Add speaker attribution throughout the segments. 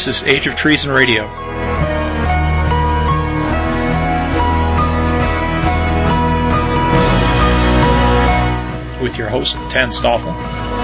Speaker 1: This is Age of Treason Radio. With your host, Tan Stoffel.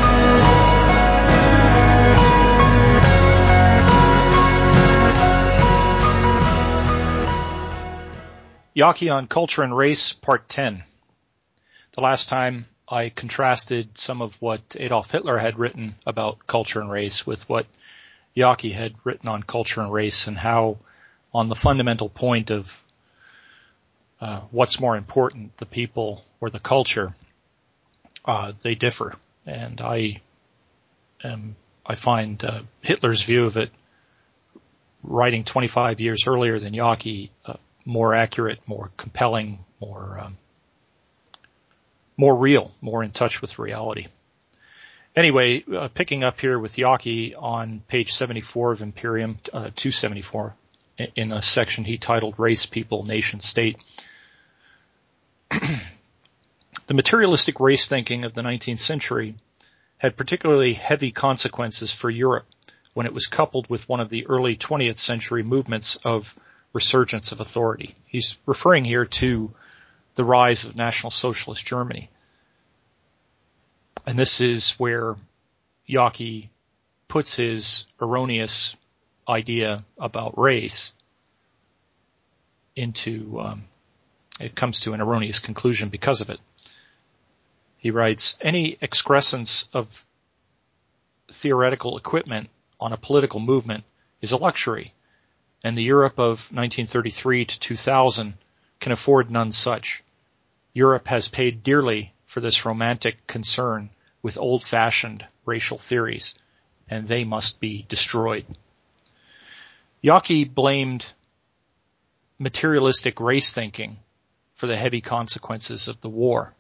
Speaker 1: Yawkey on Culture and Race, Part 10. The last time I contrasted some of what Adolf Hitler had written about culture and race with what Yawkey had written on culture and race, and how on the fundamental point of what's more important, the people or the culture, they differ. And I find Hitler's view of it, writing 25 years earlier than Yawkey, more accurate, more compelling, more real, more in touch with reality. Anyway, picking up here with Yawkey on page 74 of Imperium, 274, in a section he titled Race, People, Nation, State. The materialistic race thinking of the 19th century had particularly heavy consequences for Europe when it was coupled with one of the early 20th century movements of resurgence of authority. He's referring here to the rise of National Socialist Germany. And this is where Yawkey puts his erroneous idea about race into, it comes to an erroneous conclusion because of it. He writes, any excrescence of theoretical equipment on a political movement is a luxury, and the Europe of 1933 to 2000 can afford none such. Europe has paid dearly for this romantic concern with old-fashioned racial theories, and they must be destroyed. Yawkey blamed materialistic race thinking for the heavy consequences of the war,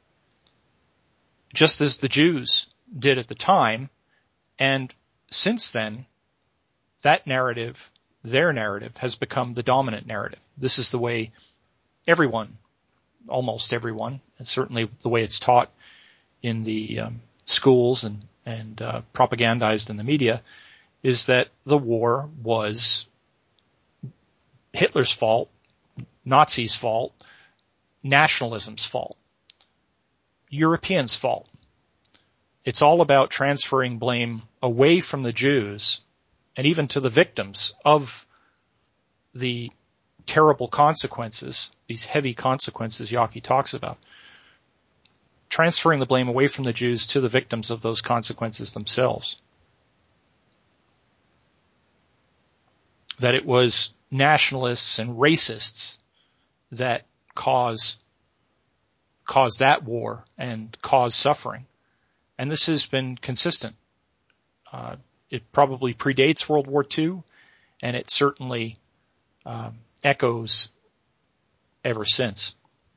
Speaker 1: just as the Jews did at the time, and since then, that narrative, their narrative, has become the dominant narrative. This is the way everyone, almost everyone, and certainly the way it's taught in the schools and propagandized in the media, is that the war was Hitler's fault, Nazis' fault, nationalism's fault, Europeans' fault. It's all about transferring blame away from the Jews and even to the victims of the terrible consequences, these heavy consequences Yawkey talks about. Transferring the blame away from the Jews to the victims of those consequences themselves. That it was nationalists and racists that caused that war and caused suffering. And this has been consistent. It probably predates World War II, and it certainly echoes ever since.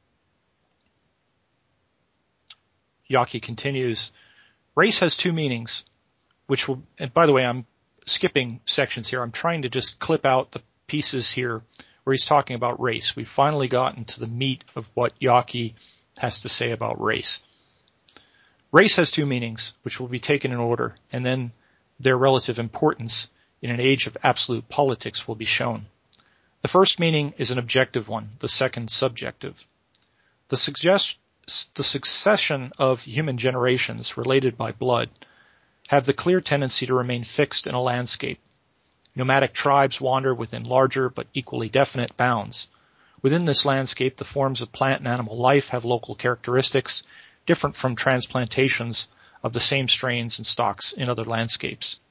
Speaker 1: Yawkey continues, race has two meanings, which will, and by the way, I'm skipping sections here. I'm trying to just clip out the pieces here where he's talking about race. We've finally gotten to the meat of what Yawkey has to say about race. Race has two meanings, which will be taken in order, and then their relative importance in an age of absolute politics will be shown. The first meaning is an objective one, the second subjective. The succession of human generations related by blood have the clear tendency to remain fixed in a landscape. Nomadic tribes wander within larger but equally definite bounds. Within this landscape, the forms of plant and animal life have local characteristics different from transplantations of the same strains and stocks in other landscapes.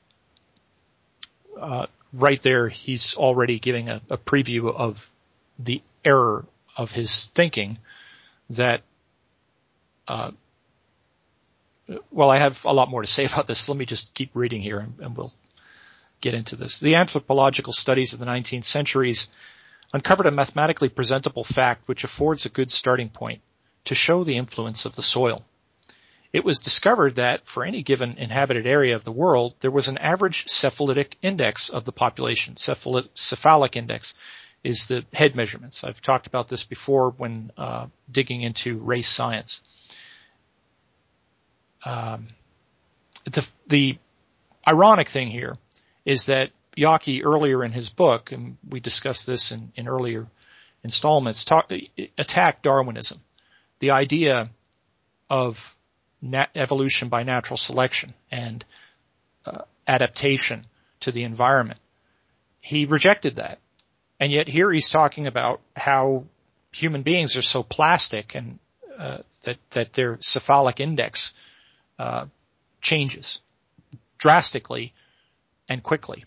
Speaker 1: Right there, he's already giving a preview of the error of his thinking that, well, I have a lot more to say about this. Let me just keep reading here and we'll get into this. The anthropological studies of the 19th centuries uncovered a mathematically presentable fact which affords a good starting point to show the influence of the soil. It was discovered that for any given inhabited area of the world, there was an average cephalitic index of the population. Cephalic index is the head measurements. I've talked about this before when digging into race science. The ironic thing here is that Yockey earlier in his book, and we discussed this in earlier installments, attacked Darwinism, the idea of evolution by natural selection and adaptation to the environment. He rejected that. And yet here he's talking about how human beings are so plastic and that their cephalic index changes drastically and quickly.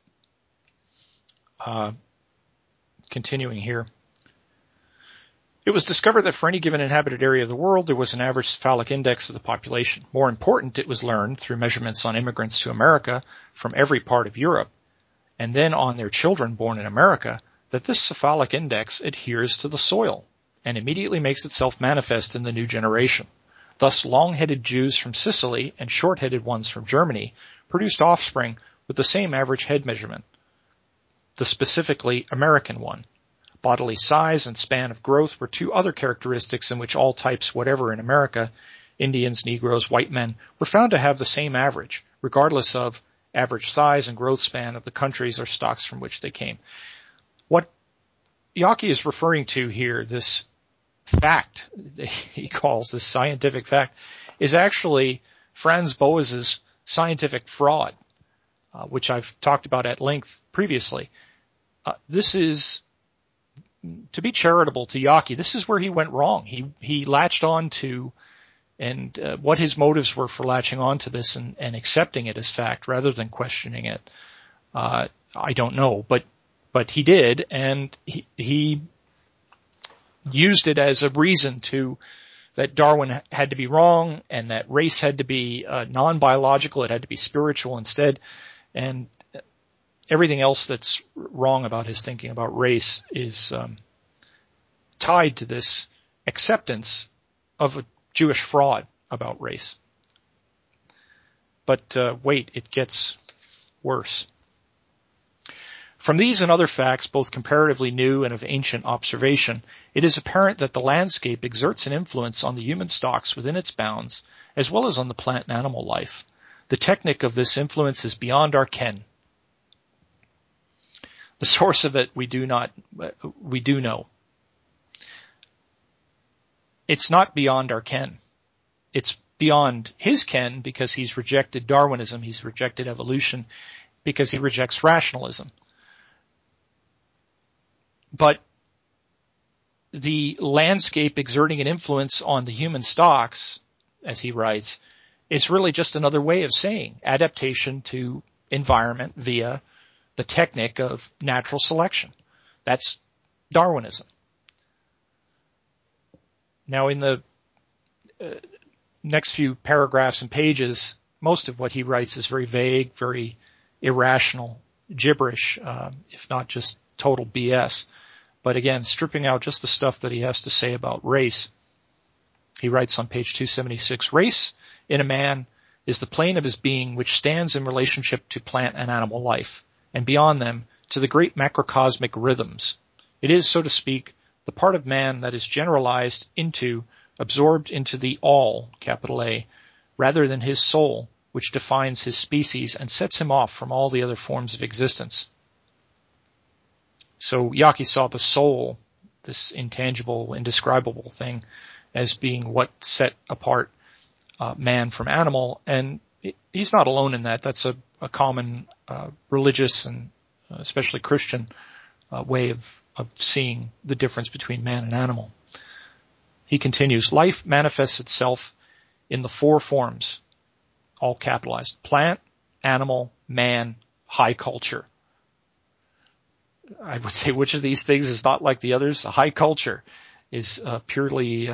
Speaker 1: Continuing here. It was discovered that for any given inhabited area of the world, there was an average cephalic index of the population. More important, it was learned through measurements on immigrants to America from every part of Europe, and then on their children born in America, that this cephalic index adheres to the soil and immediately makes itself manifest in the new generation. Thus, long-headed Jews from Sicily and short-headed ones from Germany produced offspring with the same average head measurement, the specifically American one. Bodily size and span of growth were two other characteristics in which all types, whatever in America, Indians, Negroes, white men, were found to have the same average, regardless of average size and growth span of the countries or stocks from which they came. What Yockey is referring to here, this fact, he calls this scientific fact, is actually Franz Boas's scientific fraud, which I've talked about at length previously. This is, to be charitable to Yockey, this is where he went wrong. He latched on to, and what his motives were for latching on to this and accepting it as fact rather than questioning it, I don't know. But he did, and he used it as a reason that Darwin had to be wrong and that race had to be non-biological, it had to be spiritual instead, and everything else that's wrong about his thinking about race is tied to this acceptance of a Jewish fraud about race. But wait, it gets worse. From these and other facts, both comparatively new and of ancient observation, it is apparent that the landscape exerts an influence on the human stocks within its bounds, as well as on the plant and animal life. The technique of this influence is beyond our ken. The source of it we do know. It's not beyond our ken. It's beyond his ken because he's rejected Darwinism, he's rejected evolution, because he rejects rationalism. But the landscape exerting an influence on the human stocks, as he writes, is really just another way of saying adaptation to environment via the technique of natural selection. That's Darwinism. Now, in the next few paragraphs and pages, most of what he writes is very vague, very irrational, gibberish, if not just total BS. But again, stripping out just the stuff that he has to say about race. He writes on page 276, race in a man is the plane of his being which stands in relationship to plant and animal life, and beyond them to the great macrocosmic rhythms. It is, so to speak, the part of man that is generalized into, absorbed into the all, capital A, rather than his soul, which defines his species and sets him off from all the other forms of existence. So Yockey saw the soul, this intangible, indescribable thing, as being what set apart man from animal, and he's not alone in that. That's a common religious and especially Christian way of seeing the difference between man and animal. He continues, life manifests itself in the four forms, all capitalized: plant, animal, man, high culture. I would say which of these things is not like the others? A high culture is purely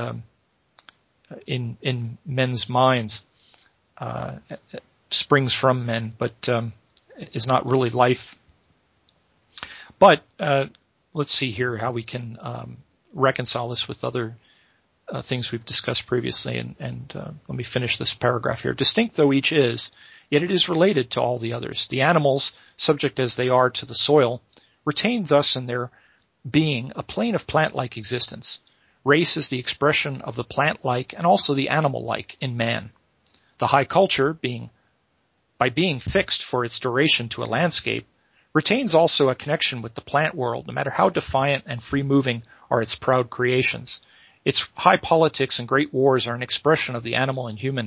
Speaker 1: in men's minds, springs from men, but is not really life. But let's see here how we can reconcile this with other things we've discussed previously, and let me finish this paragraph here. Distinct though each is, yet it is related to all the others. The animals, subject as they are to the soil, retain thus in their being a plane of plant-like existence. Race is the expression of the plant-like and also the animal-like in man. The high culture, by being fixed for its duration to a landscape, retains also a connection with the plant world, no matter how defiant and free-moving are its proud creations. Its high politics and great wars are an expression of the animal and human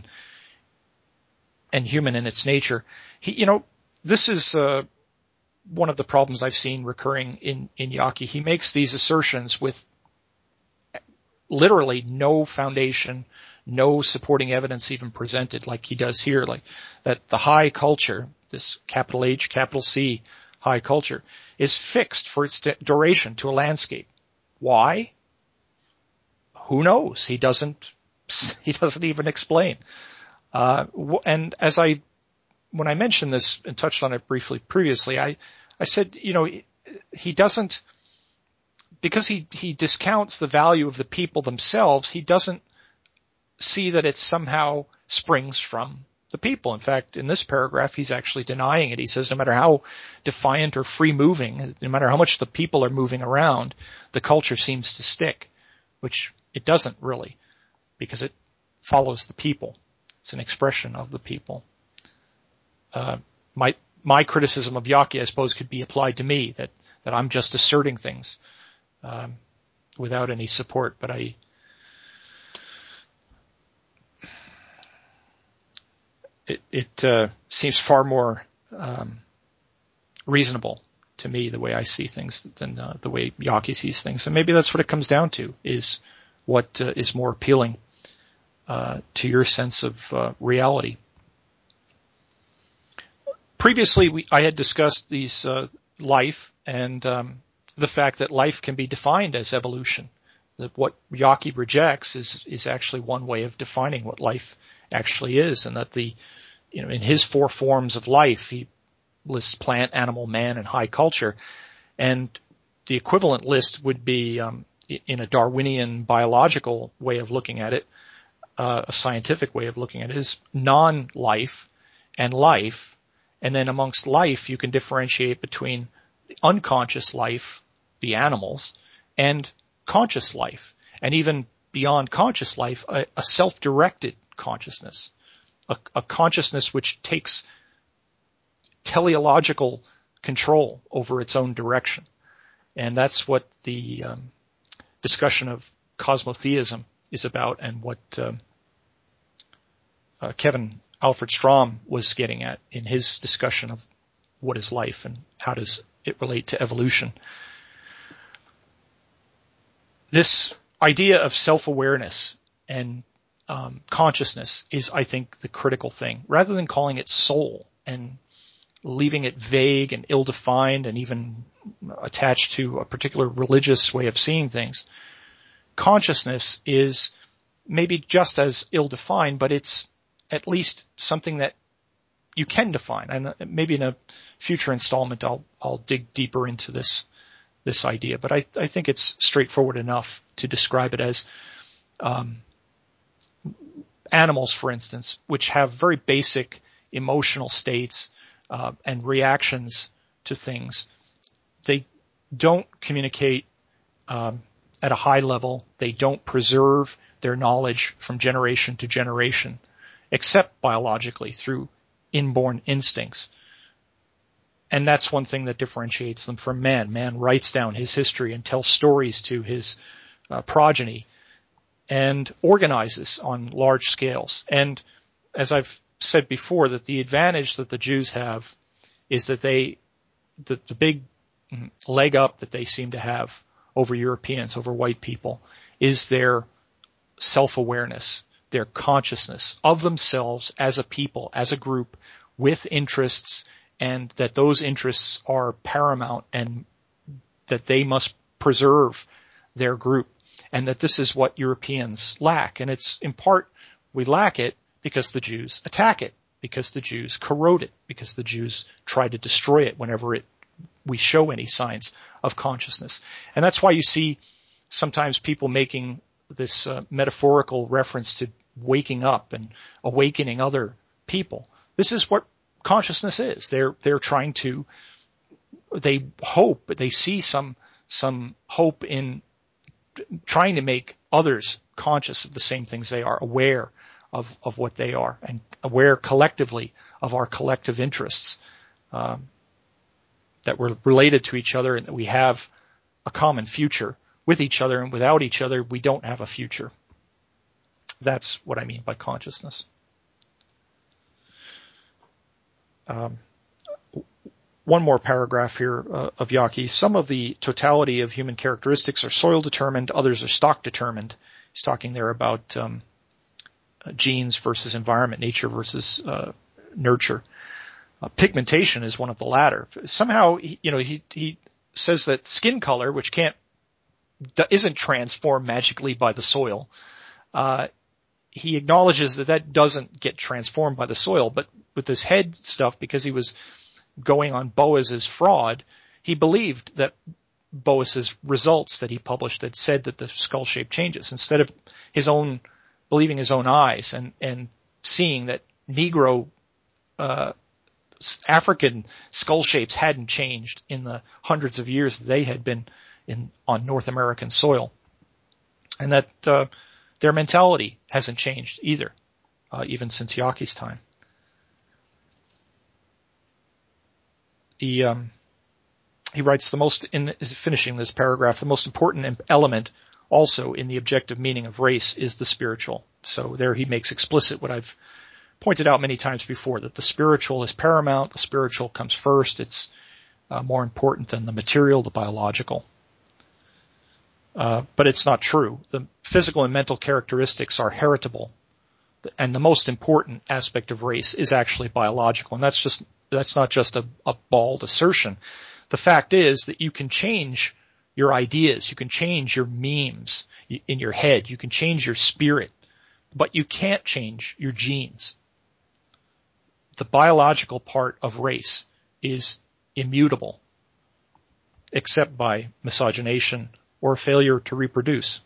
Speaker 1: in its nature. This is one of the problems I've seen recurring in Yaqui. He makes these assertions with literally no foundation, no supporting evidence even presented, like he does here, like that the high culture, this capital H, capital C, high culture, is fixed for its duration to a landscape. Why? Who knows? He doesn't even explain. And when I mentioned this and touched on it briefly previously, I said, he doesn't, because he discounts the value of the people themselves, he doesn't see that it somehow springs from the people. In fact, in this paragraph, he's actually denying it. He says no matter how defiant or free-moving, no matter how much the people are moving around, the culture seems to stick, which it doesn't really, because it follows the people. It's an expression of the people. My criticism of Yaqui, I suppose, could be applied to me, that I'm just asserting things without any support, but it seems far more reasonable to me the way I see things than the way Yaqui sees things. And maybe that's what it comes down to, is what is more appealing to your sense of reality. Previously, I had discussed these life and the fact that life can be defined as evolution. That what Yaqui rejects is actually one way of defining what life actually is, and that in his four forms of life, he lists plant, animal, man, and high culture, and the equivalent list would be in a Darwinian biological way of looking at it, a scientific way of looking at it, is non-life and life. And then amongst life, you can differentiate between the unconscious life, the animals, and conscious life. And even beyond conscious life, a self-directed consciousness, a consciousness which takes teleological control over its own direction. And that's what the discussion of cosmotheism is about, and what Kevin Alfred Strom was getting at in his discussion of what is life and how does it relate to evolution. This idea of self-awareness and consciousness is, I think, the critical thing. Rather than calling it soul and leaving it vague and ill-defined and even attached to a particular religious way of seeing things, consciousness is maybe just as ill-defined, but it's at least something that you can define. And maybe in a future installment, I'll dig deeper into this idea. But I think it's straightforward enough to describe it as animals, for instance, which have very basic emotional states and reactions to things. They don't communicate at a high level. They don't preserve their knowledge from generation to generation, except biologically through inborn instincts. And that's one thing that differentiates them from man. Man writes down his history and tells stories to his progeny and organizes on large scales. And as I've said before, that the advantage that the Jews have is that the big leg up that they seem to have over Europeans, over white people, is their self-awareness, their consciousness of themselves as a people, as a group, with interests, and that those interests are paramount and that they must preserve their group, and that this is what Europeans lack. And it's in part, we lack it because the Jews attack it, because the Jews corrode it, because the Jews try to destroy it whenever we show any signs of consciousness. And that's why you see sometimes people making this metaphorical reference to waking up and awakening other people. This is what consciousness is. They're trying to, they hope, but they see some hope in trying to make others conscious of the same things they are, aware of what they are, and aware collectively of our collective interests. that we're related to each other, and that we have a common future with each other, and without each other, we don't have a future. That's what I mean by consciousness. One more paragraph here of Yockey. Some of the totality of human characteristics are soil determined, others are stock determined. He's talking there about genes versus environment, nature versus nurture. Pigmentation is one of the latter. Somehow, he says that skin color, which isn't transformed magically by the soil, he acknowledges that doesn't get transformed by the soil, but with this head stuff, because he was going on Boas's fraud, he believed that Boas's results that he published that said that the skull shape changes, instead of believing his own eyes and seeing that Negro, African skull shapes hadn't changed in the hundreds of years that they had been on North American soil, and that their mentality hasn't changed either, even since Yockey's time. He writes finishing this paragraph, the most important element also in the objective meaning of race is the spiritual. So there he makes explicit what I've pointed out many times before, that the spiritual is paramount, the spiritual comes first, it's more important than the material, the biological. But it's not true. The physical and mental characteristics are heritable, and the most important aspect of race is actually biological, and that's not just a bald assertion. The fact is that you can change your ideas, you can change your memes in your head, you can change your spirit, but you can't change your genes. The biological part of race is immutable, except by miscegenation or failure to reproduce.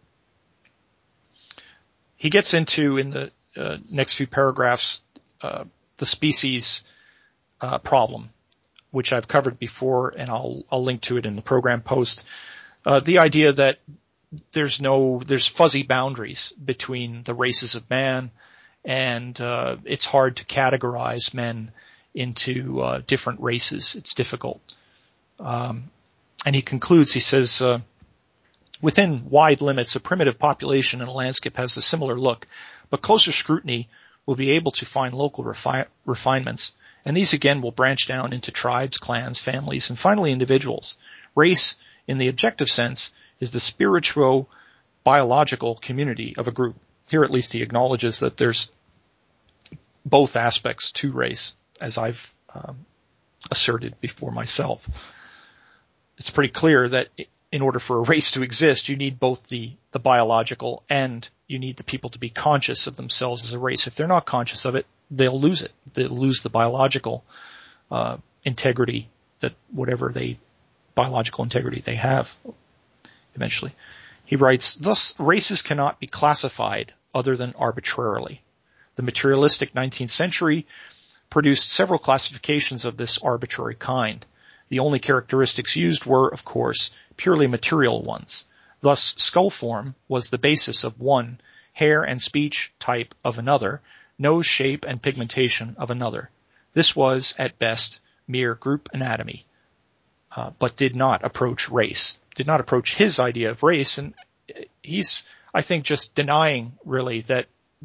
Speaker 1: He gets into, in the next few paragraphs, the species problem, which I've covered before, and I'll link to it in the program post. The idea that there's fuzzy boundaries between the races of man, and it's hard to categorize men into different races. It's difficult. And he concludes, he says, within wide limits, a primitive population in a landscape has a similar look, but closer scrutiny will be able to find local refinements, and these again will branch down into tribes, clans, families, and finally individuals. Race, in the objective sense, is the spiritual-biological community of a group. Here at least he acknowledges that there's both aspects to race, as I've asserted before myself. It's pretty clear that in order for a race to exist, you need both the biological, and you need the people to be conscious of themselves as a race. If they're not conscious of it, they'll lose it. They'll lose the biological integrity, that whatever biological integrity they have eventually. He writes, thus races cannot be classified other than arbitrarily. The materialistic 19th century produced several classifications of this arbitrary kind. The only characteristics used were, of course, purely material ones. Thus, skull form was the basis of one, hair and speech type of another, nose shape and pigmentation of another. This was, at best, mere group anatomy, but did not approach race, did not approach his idea of race, and he's, I think, just denying, really, that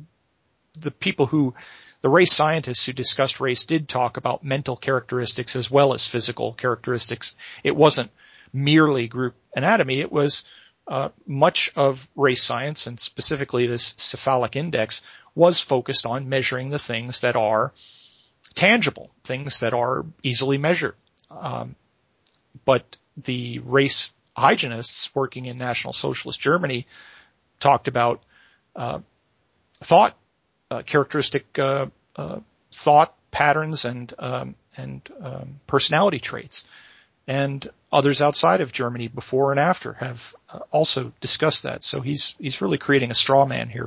Speaker 1: the race scientists who discussed race did talk about mental characteristics as well as physical characteristics. It wasn't merely group anatomy. It was much of race science, and specifically this cephalic index, was focused on measuring the things that are tangible, things that are easily measured. But the race hygienists working in National Socialist Germany talked about thought, characteristic thought patterns and personality traits. And others outside of Germany before and after have also discussed that. So he's really creating a straw man here.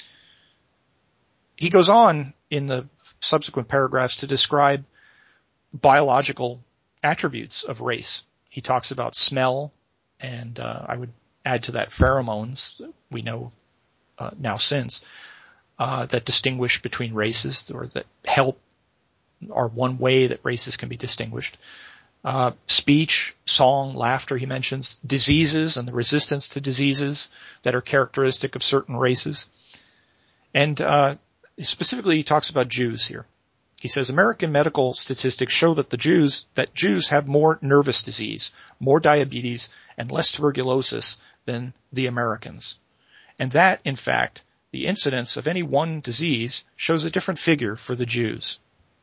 Speaker 1: He goes on in the subsequent paragraphs to describe biological attributes of race. He talks about smell, and I would add to that pheromones, we know now since, that distinguish between races, or that help, are one way that races can be distinguished. speech, song, laughter, he mentions, diseases and the resistance to diseases that are characteristic of certain races. And specifically, he talks about Jews here. He says, American medical statistics show that Jews have more nervous disease, more diabetes, and less tuberculosis than the Americans. And that, in fact, the incidence of any one disease shows a different figure for the Jews.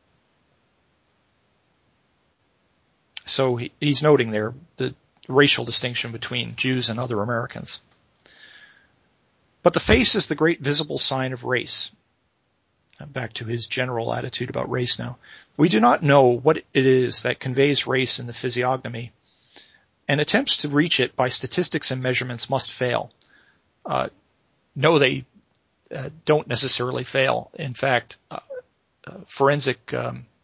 Speaker 1: So he's noting there the racial distinction between Jews and other Americans. But the face is the great visible sign of race. Back to his general attitude about race now. We do not know what it is that conveys race in the physiognomy, and attempts to reach it by statistics and measurements must fail. No, they don't necessarily fail. In fact, forensic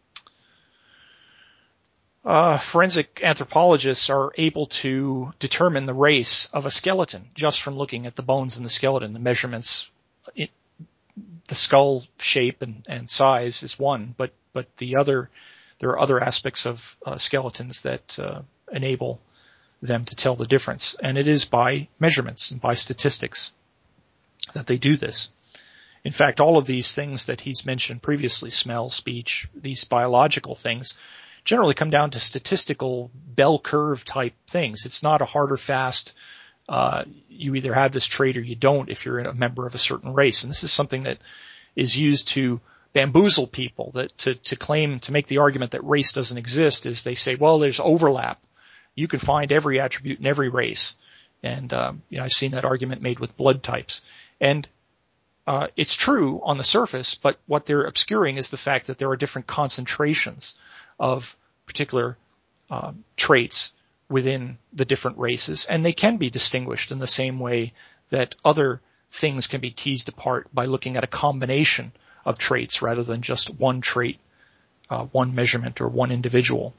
Speaker 1: anthropologists are able to determine the race of a skeleton just from looking at the bones in the skeleton. The measurements, the skull shape and size is one, but there are other aspects of skeletons that enable them to tell the difference. And it is by measurements and by statistics that they do this. In fact, all of these things that he's mentioned previously, smell, speech, these biological things, generally come down to statistical bell curve type things. It's not a hard or fast, you either have this trait or you don't if you're a member of a certain race. And this is something that is used to bamboozle people, that to make the argument that race doesn't exist is they say, well, there's overlap. You can find every attribute in every race. And, I've seen that argument made with blood types. And, it's true on the surface, but what they're obscuring is the fact that there are different concentrations of particular traits within the different races, and they can be distinguished in the same way that other things can be teased apart by looking at a combination of traits rather than just one trait, one measurement, or one individual.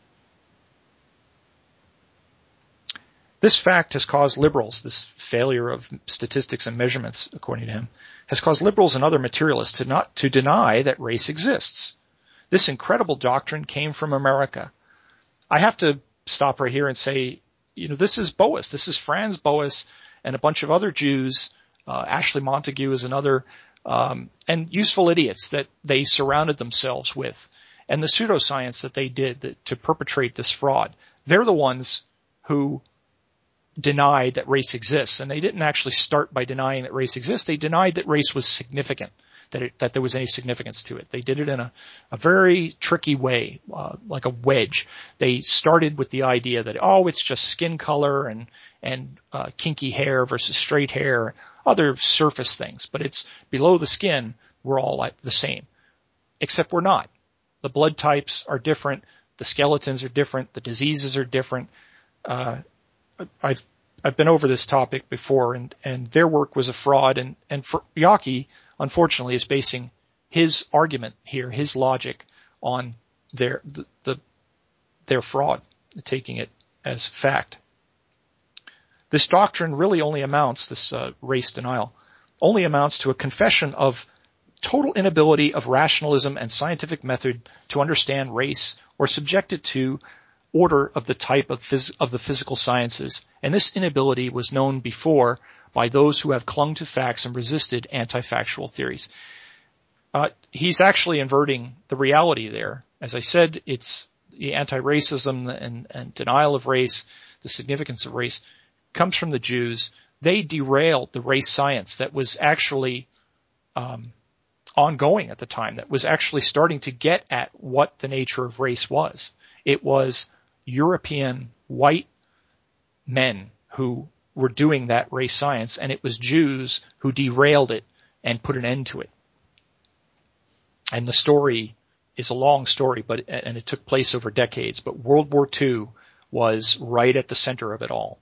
Speaker 1: This fact has caused liberals, this failure of statistics and measurements, according to him, has caused liberals and other materialists to deny that race exists. This incredible doctrine came from America. I have to stop right here and say, this is Boas. This is Franz Boas and a bunch of other Jews. Ashley Montague is another, and useful idiots that they surrounded themselves with. And the pseudoscience that they did to perpetrate this fraud. They're the ones who denied that race exists. And they didn't actually start by denying that race exists. They denied that race was significant. That there was any significance to it. They did it in a very tricky way, like a wedge. They started with the idea that, it's just skin color and kinky hair versus straight hair, other surface things. But it's below the skin, we're all like the same. Except we're not. The blood types are different. The skeletons are different. The diseases are different. I've been over this topic before, and their work was a fraud, and for Yockey, unfortunately, is basing his argument here, his logic, on their fraud, taking it as fact. This doctrine really only amounts, this race denial, only amounts to a confession of total inability of rationalism and scientific method to understand race or subject it to order of the type of the physical sciences. And this inability was known before by those who have clung to facts and resisted anti-factual theories. He's actually inverting the reality there. As I said, it's the anti-racism and denial of race, the significance of race, comes from the Jews. They derailed the race science that was actually ongoing at the time, that was actually starting to get at what the nature of race was. It was European white men who were doing that race science, and it was Jews who derailed it and put an end to it. And the story is a long story, and it took place over decades, but World War II was right at the center of it all.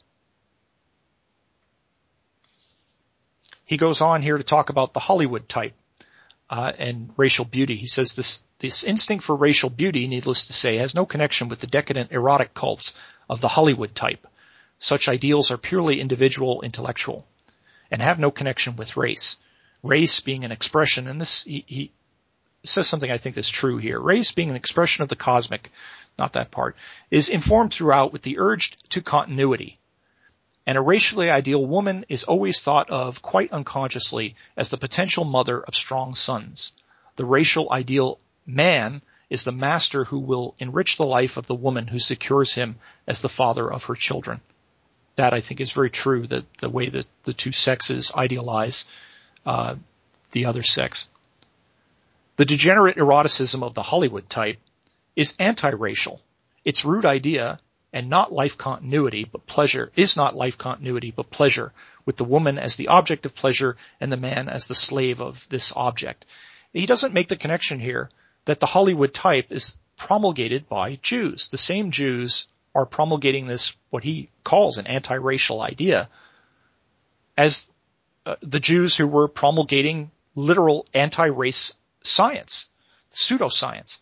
Speaker 1: He goes on here to talk about the Hollywood type and racial beauty. He says this instinct for racial beauty, needless to say, has no connection with the decadent erotic cults of the Hollywood type. Such ideals are purely individual, intellectual, and have no connection with race. Race being an expression, and this he says something I think that's true here. Race, being an expression of the cosmic, not that part, is informed throughout with the urge to continuity. And a racially ideal woman is always thought of, quite unconsciously, as the potential mother of strong sons. The racial ideal man is the master who will enrich the life of the woman who secures him as the father of her children. That, I think, is very true, that the way that the two sexes idealize the other sex. The degenerate eroticism of the Hollywood type is anti-racial. Its root idea and not life continuity, but pleasure, is not life continuity, but pleasure, with the woman as the object of pleasure and the man as the slave of this object. He doesn't make the connection here that the Hollywood type is promulgated by Jews. The same Jews are promulgating this, what he calls an anti-racial idea, as the Jews who were promulgating literal anti-race science, pseudoscience.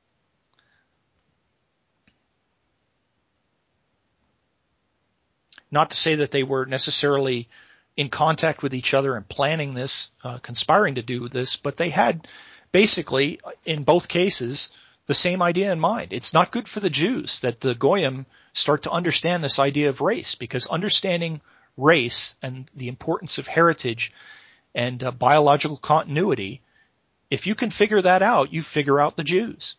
Speaker 1: Not to say that they were necessarily in contact with each other and planning this, conspiring to do this, but they had basically, in both cases, the same idea in mind. It's not good for the Jews that the Goyim start to understand this idea of race, because understanding race and the importance of heritage and biological continuity, if you can figure that out, you figure out the Jews.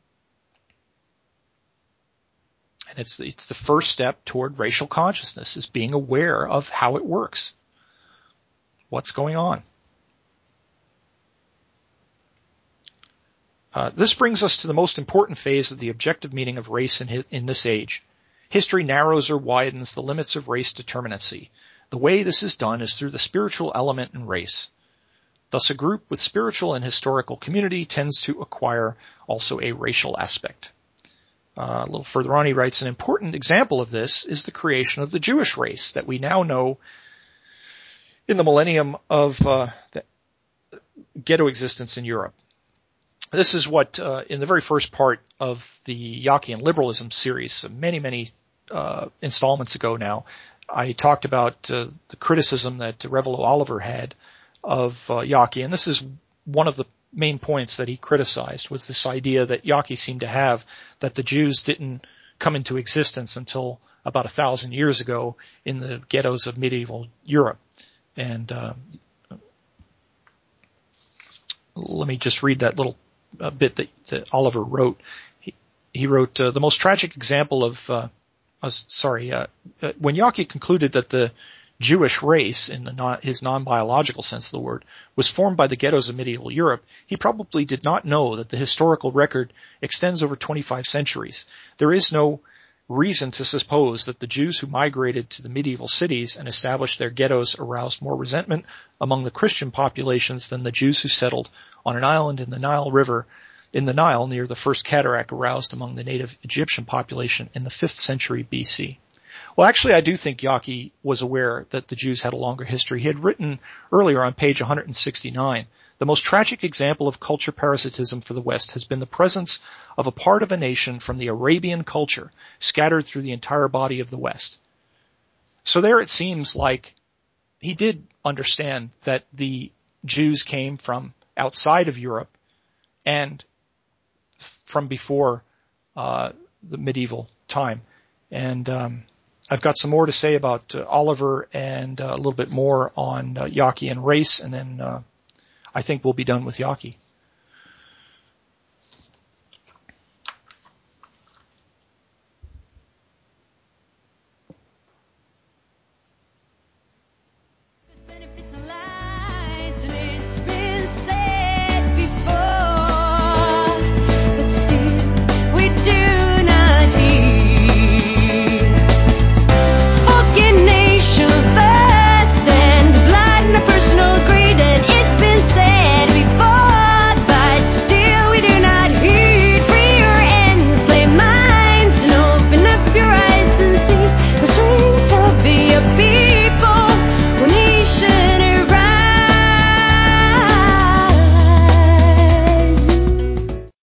Speaker 1: And it's the first step toward racial consciousness, is being aware of how it works. What's going on? This brings us to the most important phase of the objective meaning of race in this age. History narrows or widens the limits of race determinacy. The way this is done is through the spiritual element in race. Thus, a group with spiritual and historical community tends to acquire also a racial aspect. A little further on, he writes, an important example of this is the creation of the Jewish race that we now know in the millennium of the ghetto existence in Europe. This is what, in the very first part of the Yakian liberalism series, many installments ago now, I talked about the criticism that Revelo Oliver had of Yaki, and this is one of the main points that he criticized, was this idea that Yaki seemed to have, that the Jews didn't come into existence until about 1,000 years ago in the ghettos of medieval Europe. And let me just read that little bit that Oliver wrote. He wrote, the most tragic example of, when Yaki concluded that the Jewish race, in his non-biological sense of the word, was formed by the ghettos of medieval Europe, he probably did not know that the historical record extends over 25 centuries. There is no reason to suppose that the Jews who migrated to the medieval cities and established their ghettos aroused more resentment among the Christian populations than the Jews who settled on an island in the Nile near the first cataract aroused among the native Egyptian population in the 5th century BC. Well, actually, I do think Yaki was aware that the Jews had a longer history. He had written earlier on page 169, the most tragic example of culture parasitism for the West has been the presence of a part of a nation from the Arabian culture scattered through the entire body of the West. So there it seems like he did understand that the Jews came from outside of Europe and from before the medieval time. And I've got some more to say about Oliver and a little bit more on Yaki and race, and then I think we'll be done with Yaki.